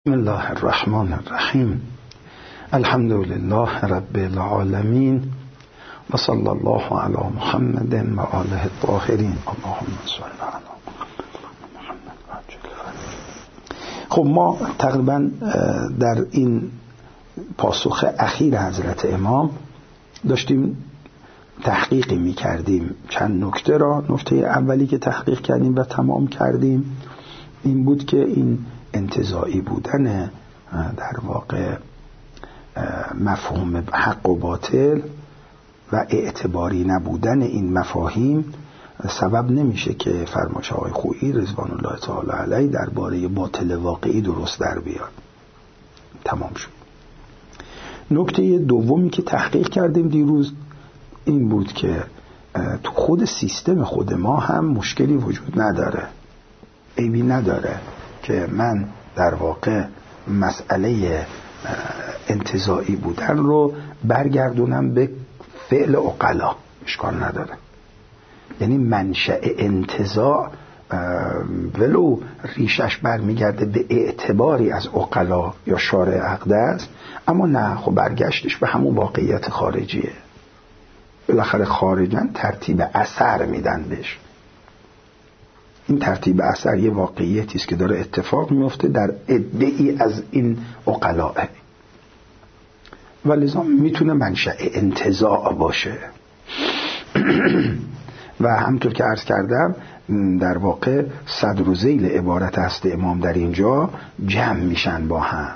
بسم الله الرحمن الرحیم. الحمد لله رب العالمین و صلی الله علی محمد و آله الطاهرین. اللهم صل علی محمد. خب ما تقریبا در این پاسخ اخیر حضرت امام داشتیم تحقیقی می کردیم چند نکته را. نکته اولی که تحقیق کردیم و تمام کردیم این بود که این انتزاعی بودن در واقع مفهوم حق و باطل و اعتباری نبودن این مفاهیم سبب نمیشه که فرمایش آقای خویی رضوان الله تعالی علیه درباره باطل واقعی درست در بیاد. تمام شد. نکته دومی که تحقیق کردیم دیروز این بود که تو خود سیستم خود ما هم مشکلی وجود نداره، عیبی نداره که من در واقع مسئله انتزاعی بودن رو برگردونم به فعل عقلا، اشکال نداره. یعنی منشأ انتزاع ولو ریشش برمیگرده به اعتباری از عقلا یا شارع اقدس، اما نه، خب برگشتش به همون واقعیت خارجیه. بالاخره خارجاً ترتیب اثر میدن بهش. این ترتیب اثر یه واقعیتی است که داره اتفاق میفته در عده‌ای از این عقلاء و لذا میتونه منشأ انتزاع باشه. و همطور که عرض کردم در واقع صدر و ذیل عبارت هست امام در اینجا جمع میشن با هم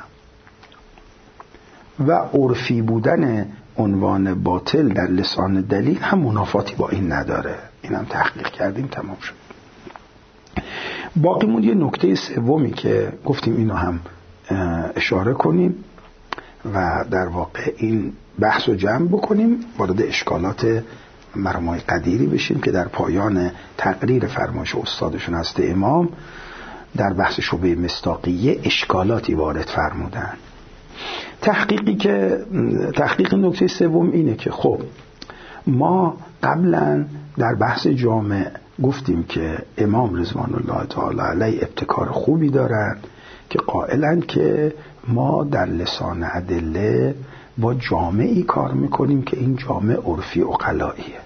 و عرفی بودن عنوان باطل در لسان دلیل هم منافاتی با این نداره. این هم تحقیق کردیم، تمام شد. باقی موند یه نکته سومی که گفتیم اینو هم اشاره کنیم و در واقع این بحث رو جمع بکنیم، وارد اشکالات مرمای قدیری بشیم که در پایان تقریر فرمایش استادشون هست امام در بحث شبهه مصداقیه اشکالاتی وارد فرمودن. تحقیق نکته سوم اینه که خب ما قبلا در بحث جامع گفتیم که امام رضوان الله تعالی علیه ابتکار خوبی دارن که قائلن که ما در لسان ادله با جامعی کار میکنیم که این جامع عرفی عقلاییه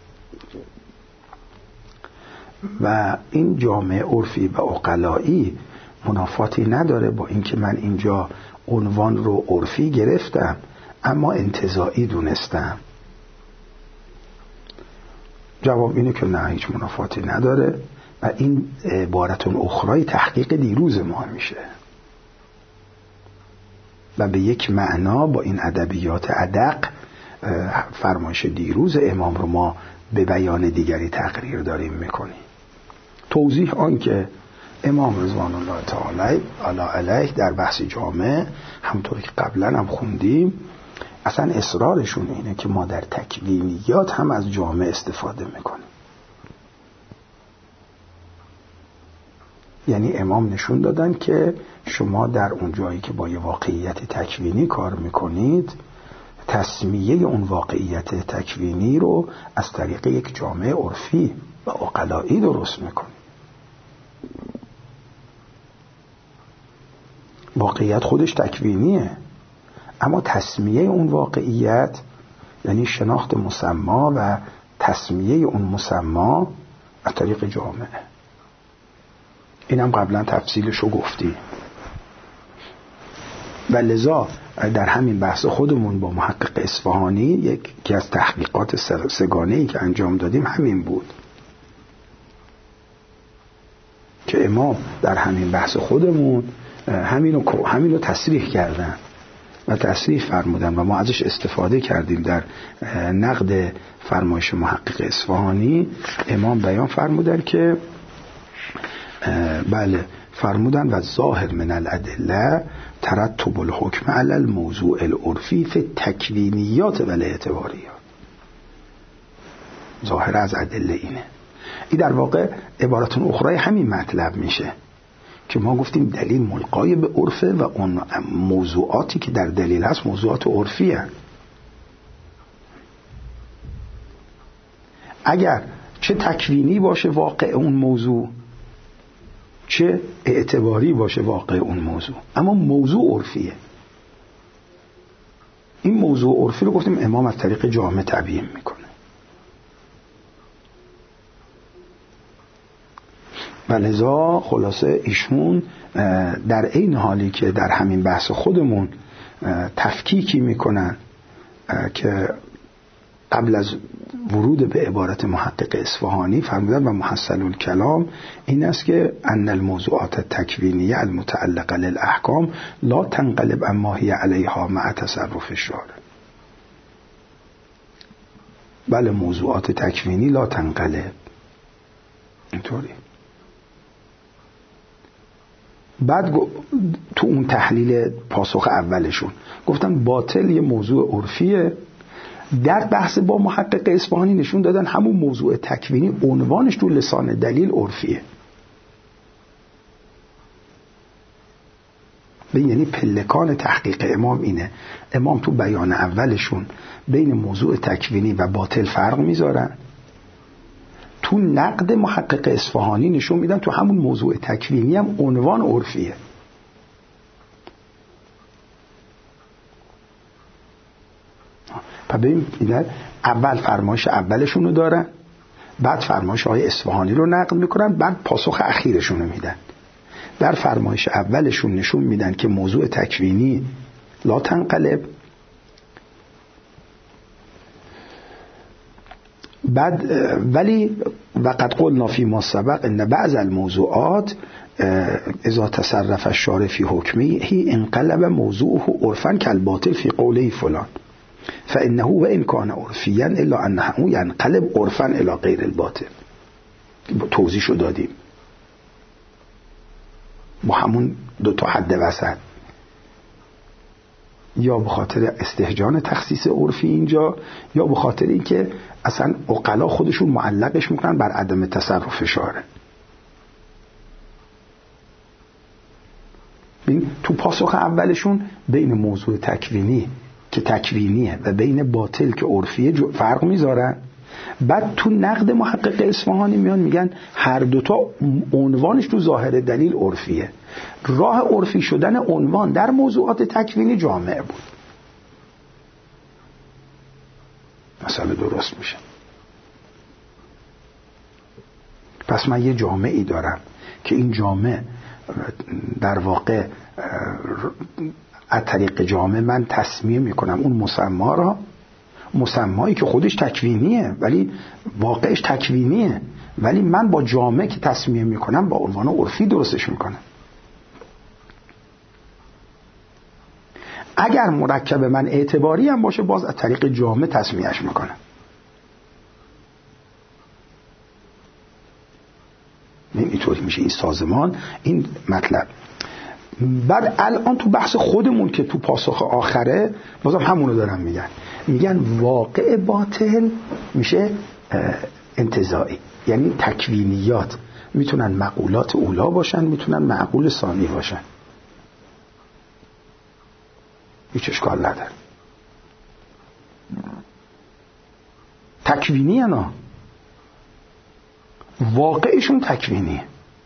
و این جامع عرفی و عقلایی منافاتی نداره با اینکه من اینجا عنوان رو عرفی گرفتم اما انتزاعی دونستم. جواب اینه که نه، هیچ منافاتی نداره و این عبارتون اخرای تحقیق دیروز ما میشه و به یک معنا با این ادبیات ادق فرمایش دیروز امام رو ما به بیان دیگری تقریر داریم میکنیم. توضیح آن که امام رضوان الله تعالی علیه در بحث جامع همطور که قبلا هم خوندیم اصلا اصرارشون اینه که ما در تکوینیات هم از جامع استفاده میکنیم. یعنی امام نشون دادن که شما در اون جایی که با یه واقعیت تکوینی کار میکنید تسمیه اون واقعیت تکوینی رو از طریق یک جامع عرفی و عقلایی درست میکنید. واقعیت خودش تکوینیه اما تسمیه اون واقعیت یعنی شناخت مسما و تسمیه اون مسما از طریق جامعه. اینم قبلا تفصیلشو گفتی و لذا در همین بحث خودمون با محقق اصفهانی یکی از تحقیقات سگانه‌ای که انجام دادیم همین بود که امام در همین بحث خودمون همینو تصریح کردن و تصریح فرمودن و ما ازش استفاده کردیم. در نقد فرمایش محقق اصفهانی امام بیان فرمودن که بله فرمودن و ظاهر من الادله ترتب الحکم علی الموضوع العرفی فی تکوینیات و الاعتباریات. ظاهر از ادله اینه. این در واقع عبارتون اخرای همین مطلب میشه که ما گفتیم دلیل ملقای به عرفه و اون موضوعاتی که در دلیل هست موضوعات عرفی هست. اگر چه تکوینی باشه واقع اون موضوع چه اعتباری باشه واقع اون موضوع، اما موضوع عرفیه. این موضوع عرفی رو گفتیم امام از طریق جامع تبیین میکنه. و لذا خلاصه ایشون در این حالی که در همین بحث خودمون تفکیکی میکنن که قبل از ورود به عبارت محقق اصفهانی فرمودن و محصل الکلام این است که ان الموضوعات التکوینیه المتعلقه للاحکام لا تنقلب اما هی علیها مع تصرف الشارع. بله موضوعات تکوینی لا تنقلب، اینطوری. بعد تو اون تحلیل پاسخ اولشون گفتن باطل یه موضوع عرفیه. در بحث با محقق اصفهانی نشون دادن همون موضوع تکوینی عنوانش تو لسان دلیل عرفیه. یعنی پلکان تحقیق امام اینه. امام تو بیان اولشون بین موضوع تکوینی و باطل فرق میذارن، تو نقد محقق اصفهانی نشون میدن تو همون موضوع تکوینی هم عنوان عرفیه. پس ببین اول فرمایش اولشون رو دارن، بعد فرمایش های اصفهانی رو نقد میکنن، بعد پاسخ اخیرشون رو میدن. در فرمایش اولشون نشون میدن که موضوع تکوینی لا تنقلب، بعد ولی وقد قلنا فی ما سبق ان بعض الموضوعات اذا تصرف الشارع فی حکمه انقلب موضوعه عرفا کالباطل فی قوله فلان فانه وان کان عرفیا الا انه ينقلب عرفا الی غیر الباطل. توضیحشو دادیم با همون دو تا حد وسط، یا به خاطر استهجان تخصیص عرفی اینجا، یا به خاطر اینکه اصلا عقلا خودشون معلقش میکنن بر عدم تصرف شارع. تو پاسخ اولشون بین موضوع تکوینی که تکوینیه و بین باطل که عرفیه فرق میذارن. بعد تو نقد محقق اصفهانی میان میگن هر دوتا عنوانش تو ظاهر دلیل عرفیه. راه عرفی شدن عنوان در موضوعات تکوینی جامع بود. مسئله درست میشه. پس من یه جامعی دارم که این جامع در واقع از طریق جامع من تصمیه میکنم اون مسما را، مسمایی که خودش تکوینیه ولی واقعش تکوینیه، ولی من با جامعه که تصمیه میکنم با عنوان عرفی درستش میکنم. اگر مرکب من اعتباری هم باشه باز از طریق جامعه تصمیهش میکنم. اینطوری میشه این سازمان، این مطلب. بعد الان تو بحث خودمون که تو پاسخ آخره بازم همونو دارن میگن واقع باطل میشه انتزاعی، یعنی تکوینیات میتونن مقولات اولا باشن، میتونن معقول ثانی باشن، هیچ اشکال نداره. تکوینی انا واقعشون تکوینیه.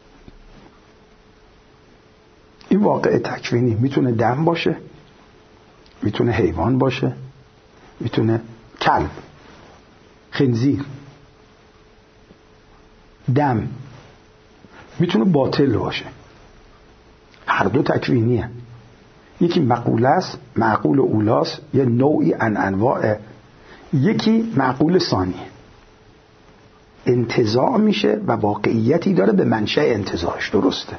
این واقع تکوینی میتونه دم باشه، میتونه حیوان باشه، میتونه کلب، خنزیر، دم، میتونه باطل باشه. هر دو تکوینیه. یکی مقوله است، معقول اولاست، یه نوعی انواع، یکی معقول ثانیه. انتزاع میشه و واقعیتی داره به منشأ انتزاعش. درسته،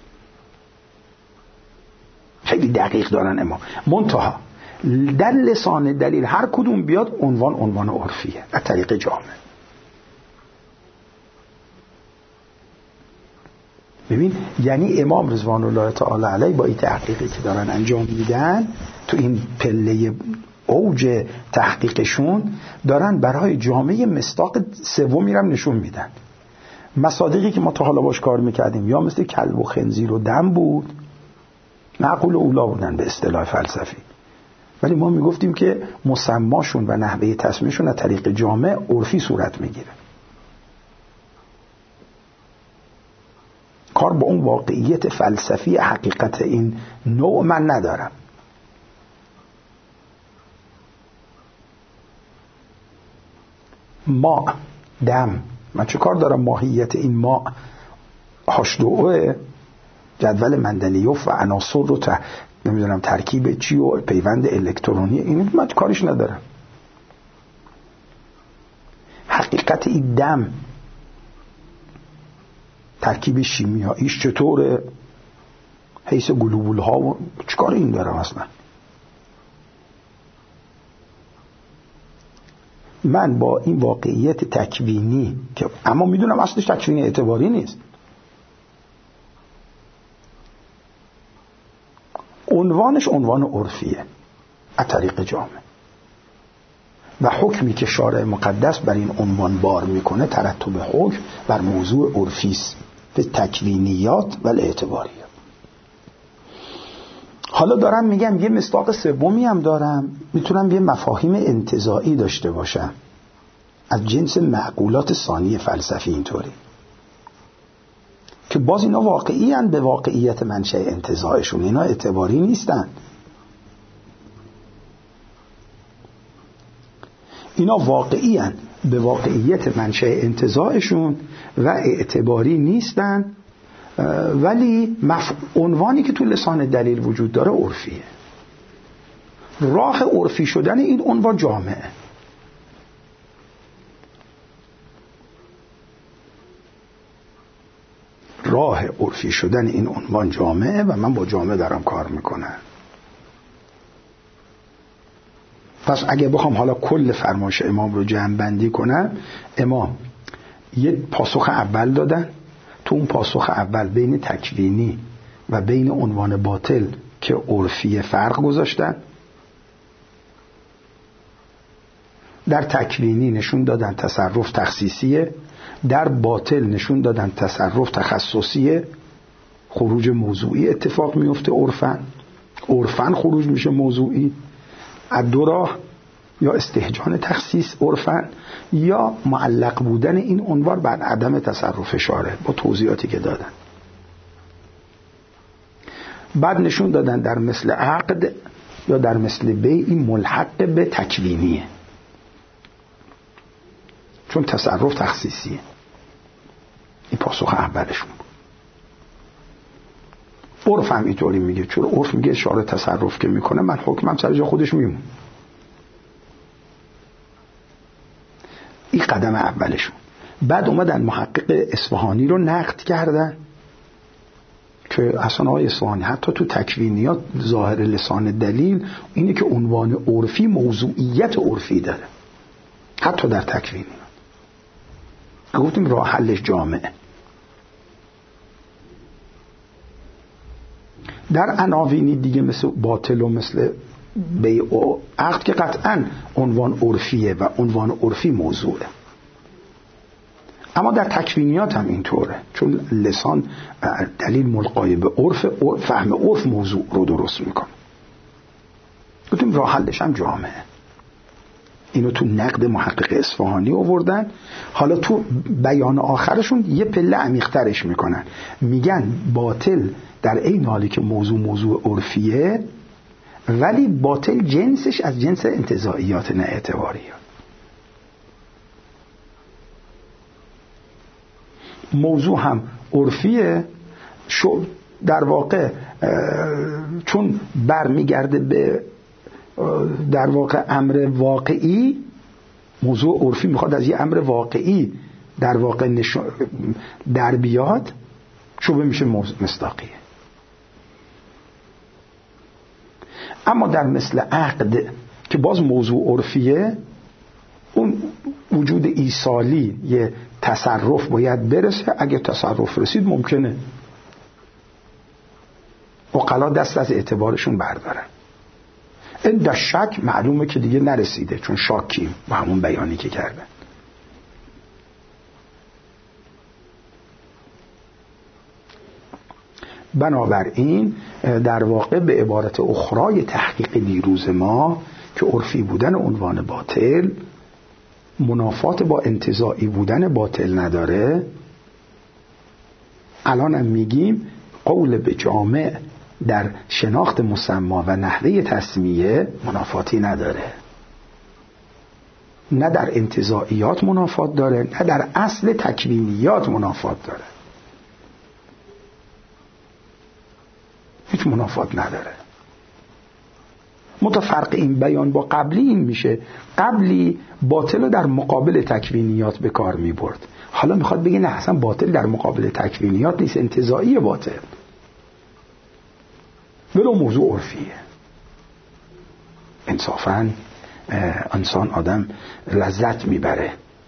خیلی دقیق دارن اما منتها در لسان دلیل هر کدوم بیاد عنوان عرفیه از طریق جامع. ببین یعنی امام رضوان الله تعالی علیه با این تحقیقی که دارن انجام میدن تو این پله اوج تحقیقشون دارن برای جامعه مصداق سومی رو نشون میدن. مصادیقی که ما تا حالا باش کار میکردیم یا مثل کلب و خنزیر و دم بود، معقول اولا بودن به اصطلاح فلسفی، ولی ما میگفتیم که مسماشون و نحوه تصمیمشون از طریق جامع عرفی صورت میگیره. کار با اون واقعیت فلسفی حقیقت این نوع من ندارم. ماء، دم، من چه کار دارم ماهیت این ماء H2O جدول مندلیوف و عناصر رو نمیدونم ترکیب چی و پیوند الکترونی، این من کارش ندارم. حقیقت این دم ترکیب شیمیاییش چطوره، حیث گلوبول ها و چیکار این دارم اصلا. من با این واقعیت تکوینی که اما میدونم اصلش تکوینی اعتباری نیست، عنوانش عنوان عرفیه از طریق جامعه و حکمی که شارع مقدس بر این عنوان بار میکنه ترتب حکم بر موضوع عرفی است به تکوینیات و اعتباریات. حالا دارم میگم یه مصداق سومی هم دارم، میتونم یه مفاهیم انتزاعی داشته باشم از جنس معقولات ثانی فلسفی، اینطوری که باز اینا واقعی هن به واقعیت منشأ انتزاعشون، اینا اعتباری نیستن. اینا واقعی هن به واقعیت منشأ انتزاعشون و اعتباری نیستن، ولی عنوانی که تو لسان دلیل وجود داره عرفیه. راه عرفی شدن این عنوان جامعه. راه عرفی شدن این عنوان جامعه و من با جامعه دارم کار میکنم. پس اگه بخوام حالا کل فرمایش امام رو جمع بندی کنم، امام یه پاسخ اول دادن، تو اون پاسخ اول بین تکوینی و بین عنوان باطل که عرفی فرق گذاشتن. در تکوینی نشون دادن تصرف تخصیصیه، در باطل نشون دادن تصرف تخصصیه، خروج موضوعی اتفاق میفته، عرفن خروج میشه موضوعی. از دو راه، یا استهجان تخصیص عرفن یا معلق بودن این عنوان بر عدم تصرف شارع با توضیحاتی که دادن. بعد نشون دادن در مثل عقد یا در مثل بیع این ملحق به تکوینیه، چون تصرف تخصیصیه. این پاسخ اولشون بود. عرف هم اینطوری میگه، چون عرف میگه شارع تصرف که میکنه من حکمم سر جا خودش میمون. این قدم اولشون. بعد اومدن محقق اصفهانی رو نقد کردن که اصلا آقای اصفهانی حتی تو تکوینیات ظاهر لسان دلیل اینه که عنوان عرفی موضوعیت عرفی داره، حتی در تکوینیات. گفتیم راه حلش جامعه. در عناوینی دیگه مثل باطل و مثل بیع و عقد که قطعا عنوان عرفیه و عنوان عرفی موضوعه، اما در تکوینیات هم اینطوره، چون لسان دلیل ملقای به عرف، فهم عرف موضوع رو درست میکنه. گفتیم راه حلش هم جامعه. اینو تو نقد محقق اصفهانی آوردن. حالا تو بیان آخرشون یه پله عمیق‌ترش میکنن، میگن باطل در این حالی که موضوع عرفیه، ولی باطل جنسش از جنس انتزاعیات نه اعتباریات. موضوع هم عرفیه، در واقع چون برمیگرده به در واقع امر واقعی، موضوع عرفی میخواد از یه امر واقعی در واقع در بیاد، شبه میشه مصداقیه. اما در مثل عقد که باز موضوع عرفیه، اون وجود ایصالی یه تصرف باید برسه، اگه تصرف رسید ممکنه عقلا دست از اعتبارشون بردارن. این در شک معلومه که دیگه نرسیده، چون شاکیم با همون بیانی که کردن. بنابراین در واقع به عبارت اخرای تحقیق دیروز ما که عرفی بودن عنوان باطل منافات با انتزاعی بودن باطل نداره، الان هم میگیم قول به جامع در شناخت مسما و نحوه تسمیه منافاتی نداره، نه در انتزاعیات منافات داره، نه در اصل تکوینیات منافات داره، هیچ منافات نداره. متفرق این بیان با قبلی این میشه، قبلی باطل رو در مقابل تکوینیات به کار میبرد، حالا میخواد بگه نه اصلا باطل در مقابل تکوینیات نیست، انتزاعی باطل، ولو موضوع عرفیه. انصافاً انسان آدم لذت میبره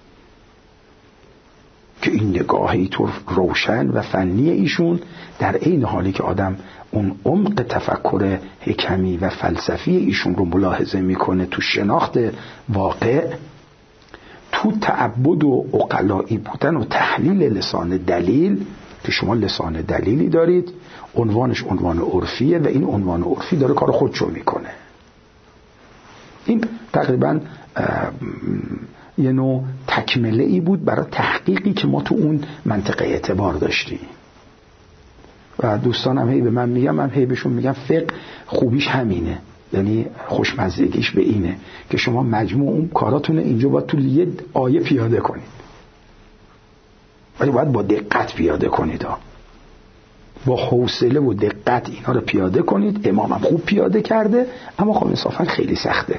که این نگاهی طور روشن و فنی ایشون در عین حالی که آدم اون عمق تفکر حکمی و فلسفی ایشون رو ملاحظه میکنه تو شناخت واقع، تو تعبد و عقلایی بودن و تحلیل لسان دلیل، که شما لسان دلیلی دارید عنوانش عنوان عرفیه و این عنوان عرفی داره کار خودشو میکنه. این تقریبا یه نوع تکمله ای بود برای تحقیقی که ما تو اون منطقه اعتبار داشتیم و دوستانم هی به من میگم، من هی بهشون میگم فقه خوبیش همینه، یعنی خوشمزگیش به اینه که شما مجموع اون کاراتونه اینجا باید تو یه آیه پیاده کنید، ولی باید با دقت پیاده کنید با حوصله و دقت اینا رو پیاده کنید. امامم خوب پیاده کرده، اما خب انصافا خیلی سخته،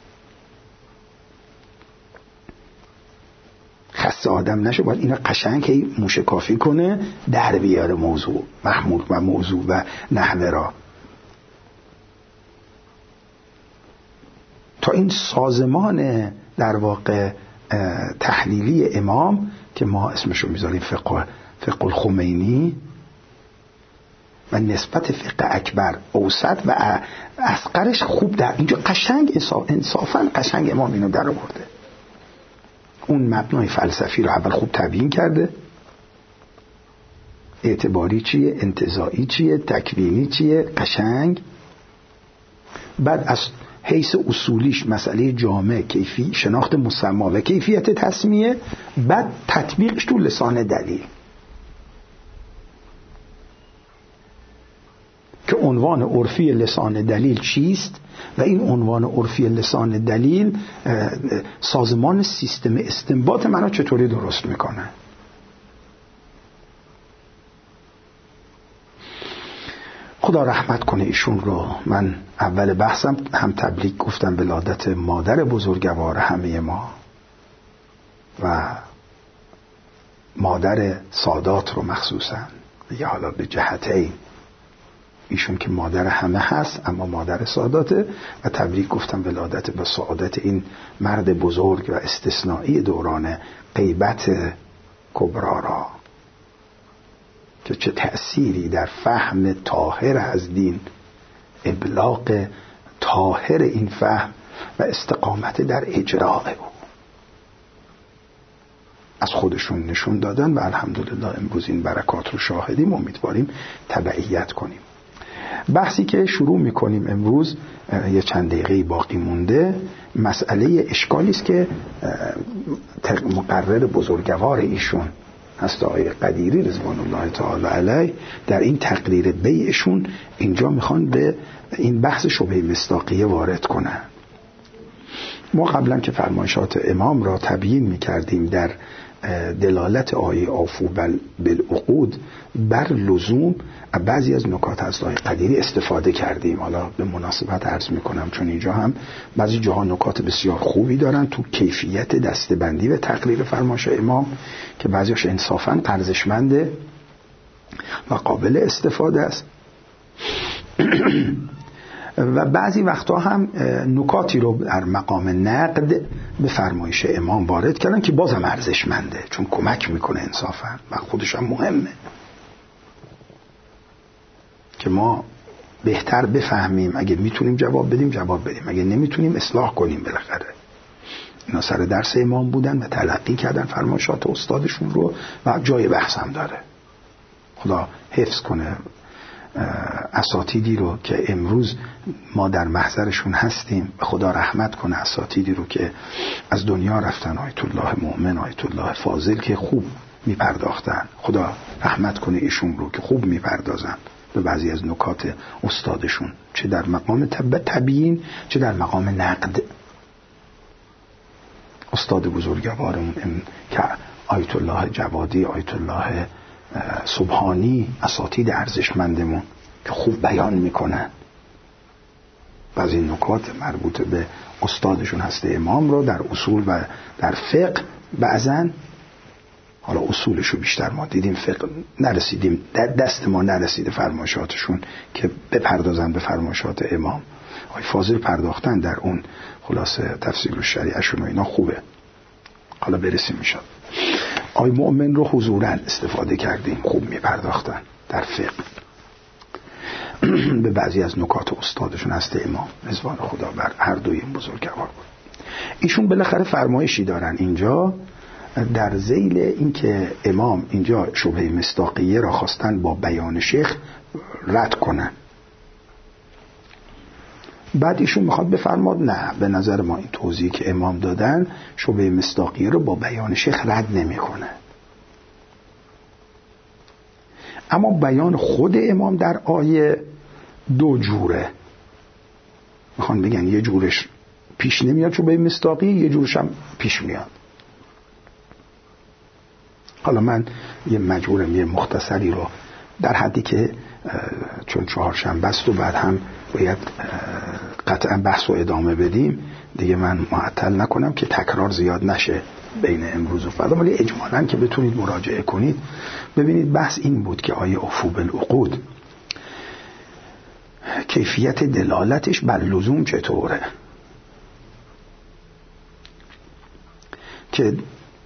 خسته آدم نشه، باید اینا قشنگ موشکافی کنه در بیاره موضوع محمول و موضوع و نحوه را، تا این سازمان در واقع تحلیلی امام که ما اسمشو میذاریم فقه الخمینی و نسبت فقه اکبر اوسط و اصغرش خوب در اینجا قشنگ انصافا قشنگ امام اینو در آورده. اون مبنای فلسفی رو اول خوب تبیین کرده، اعتباری چیه، انتزاعی چیه، تکوینی چیه، قشنگ. بعد از حیث اصولیش مسئله جامع، کیفی شناخت مسما و کیفیت تسمیه، بعد تطبیقش تو لسان دلیل که عنوان عرفی لسان دلیل چیست و این عنوان عرفی لسان دلیل سازمان سیستم استنباط منو چطوری درست میکنه. خدا رحمت کنه ایشون رو. من اول بحثم هم تبریک گفتم ولادت مادر بزرگوار همه ما و مادر سادات رو مخصوصا، یا حالا به جهتین ایشون که مادر همه هست اما مادر ساداته، و تبریک گفتم ولادت به سعادت این مرد بزرگ و استثنایی دوران غیبت کبرا را که چه تأثیری در فهم طاهر از دین، ابلاغ طاهر این فهم و استقامت در اجراء از خودشون نشون دادن و الحمدلله امروز این برکات رو شاهدیم، امیدواریم تبعیت کنیم. بحثی که شروع میکنیم امروز، یه چند دقیقه باقی مونده، مسئله اشکالی است که مقرر بزرگوار ایشون هست آقای قدیری رضوان الله تعالی علیه در این تقریر بیعشون اینجا میخوان به این بحث شبهه مصداقیه وارد کنن. ما قبلا که فرمایشات امام را تبیین میکردیم در دلالت آیه آفو بالعقود بر لزوم، بعضی از نکات از آیه قدیری استفاده کردیم. حالا به مناسبت عرض میکنم چون اینجا هم بعضی جاها نکات بسیار خوبی دارن تو کیفیت دستبندی و تقریر فرمایش امام که بعضیش انصافاً ارزشمنده و قابل استفاده است و بعضی وقتا هم نکاتی رو در مقام نقد به فرمایش امام وارد کردن که بازم ارزشمنده چون کمک میکنه انصافا و خودش هم مهمه که ما بهتر بفهمیم. اگه میتونیم جواب بدیم، اگه نمیتونیم اصلاح کنیم. بالاخره اینا سر درس امام بودن و تلقی کردن فرمایشات استادشون رو و جای بحث هم داره. خدا حفظ کنه اساتیدی رو که امروز ما در محضرشون هستیم، خدا رحمت کنه اساتیدی رو که از دنیا رفتن، آیت الله مؤمن، آیت الله فاضل که خوب میپرداختن. خدا رحمت کنه ایشون رو که خوب میپردازن به بعضی از نکات استادشون، چه در مقام تبیین چه در مقام نقد. استاد بزرگوارمون که آیت الله جوادی، آیت الله سبحانی، اساتید ارزشمندمون که خوب بیان میکنن بعضی نکات مربوط به استادشون هست امام رو در اصول و در فقه. بعضن حالا اصولشو بیشتر ما دیدیم، فقه نرسیدیم، در دست ما نرسیده فرمایشاتشون که بپردازن به فرمایشات امام. آقای فاضل پرداختن در اون خلاصه تفسیر شریعهشون و اینا خوبه، حالا برسیم میشد. آقای مؤمن رو حضوراً استفاده کردیم، خوب میپرداختن در فقه به بعضی از نکات استادشون هست امام، رضوان خدا بر هر دوی بزرگوار بود. ایشون بالاخره فرمایشی دارن اینجا در ذیل اینکه امام اینجا شبهه مصداقیه را خواستن با بیان شیخ رد کنن. بعد ایشون میخواد بفرماد نه، به نظر ما این توضیحی که امام دادن شبهه مصداقیه رو با بیان شیخ رد نمیکنه. اما بیان خود امام در آیه دو جوره، میخوان بگن یه جورش پیش نمیاد شبهه مصداقیه، یه جورش هم پیش میاد. حالا من یه مجبورم یه مختصری رو در حدی که چون چهارشنبه است و بعد هم باید قطعا بحث و ادامه بدیم دیگه، من معطل نکنم که تکرار زیاد نشه بین امروز و فردا، ولی اجمالاً که بتونید مراجعه کنید. ببینید بحث این بود که آیه اوفوا بالعقود کیفیت دلالتش بر لزوم چطوره، که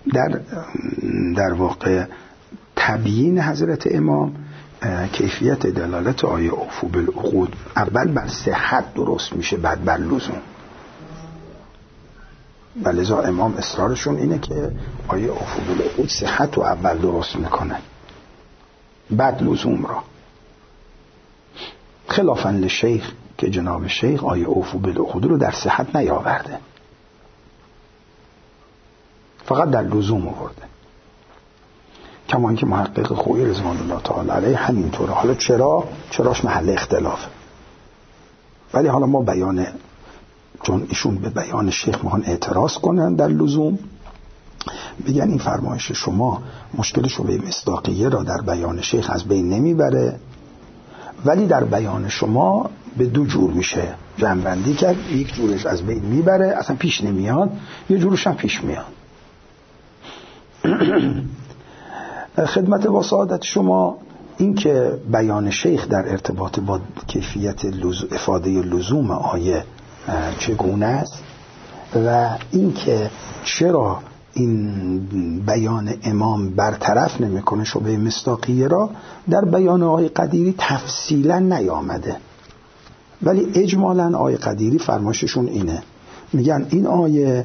در واقع تبیین حضرت امام کیفیت دلالت آیه اوفوا بالعقود اول بر صحت درست میشه بعد بر لزوم. ولذا امام اصرارشون اینه که آیه اوفوا بالعقود صحت رو اول درست میکنه بعد لزوم را، خلافاً لشیخ که جناب شیخ آیه اوفوا بالعقود رو در صحت نیاورده، فقط در لزوم آورده. کمان که محقق خویی رضوان الله تعالی علیه همینطوره. حالا چراش محل اختلافه، ولی حالا ما بیان، چون ایشون به بیان شیخ میخوان اعتراض کنن در لزوم، بگن این فرمایش شما مشکل شبهه مصداقیه را در بیان شیخ از بین نمیبره، ولی در بیان شما به دو جور میشه جمع‌بندی کرد، یک جورش از بین میبره اصلا پیش نمیاد، یه جورش هم پیش میاد. خدمت با سعادت شما این که بیان شیخ در ارتباط با کیفیت افاده لزوم آیه چگونه است و این که چرا این بیان امام برطرف نمیکنه شبهه مصداقیه را، در بیان آیه قدیری تفصیلا نیامده، ولی اجمالا آیه قدیری فرمایششون اینه، میگن این آیه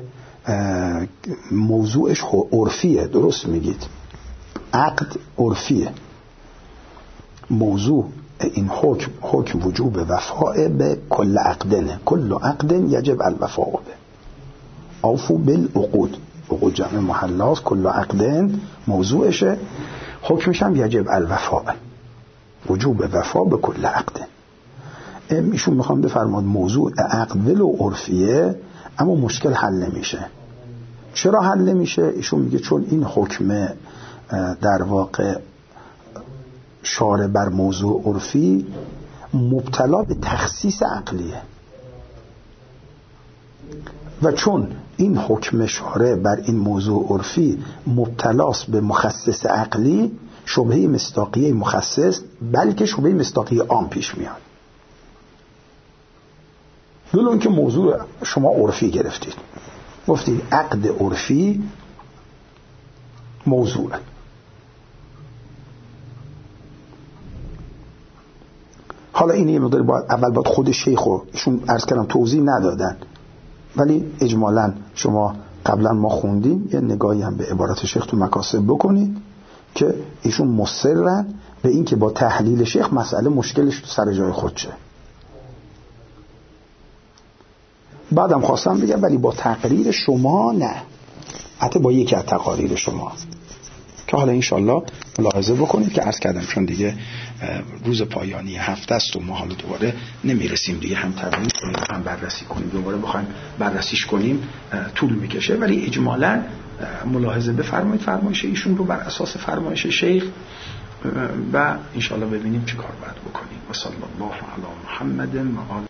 موضوعش عرفیه، درست میگید، عقد عرفیه، موضوع این حکم وجوب وفاء به کل عقدنه، کل عقد یجب الوفاء به، اوفوا بالعقود، عقود جمع محلاست، کل عقدن موضوعشه، حکمش هم یجب الوفاء، وجوب وفا به کل عقدن. ایشون میخوام بفرماد موضوع عقد ولو عرفیه اما مشکل حل نمیشه. چرا حل نمیشه؟ ایشون میگه چون این حکم در واقع شارع بر موضوع عرفی مبتلا به تخصیص عقلیه و چون این حکم شارع بر این موضوع عرفی مبتلاست به مخصص عقلی، شبهه مصداقیه مخصص بلکه شبهه مصداقیه عام پیش میاد. دلون که موضوع شما عرفی گرفتید، گفتید عقد عرفی موضوع، حالا این یه مقدار باید خود شیخو ایشون عرض کردم توضیح ندادن، ولی اجمالا شما قبلا ما خوندیم، یه نگاهی هم به عبارت شیخ تو مکاسب بکنید که ایشون مصرن به این که با تحلیل شیخ مسئله مشکلش سر جای خودشه. بعدم خواستم بگم ولی با تقریر شما نه، حتی با یکی از تقاریر شما که حالا انشالله ملاحظه بکنید که عرض کردم چون دیگه روز پایانی هفته است و ما حالا دوباره نمیرسیم دیگه هم تمرین کنیم هم بررسی کنیم، دوباره بخوایم بررسیش کنیم طول میکشه، ولی اجمالاً ملاحظه بفرمایید فرمایش ایشون رو بر اساس فرمایش شیخ و انشالله ببینیم چی کار باید بکنیم. و صلی الله علی محمد و آله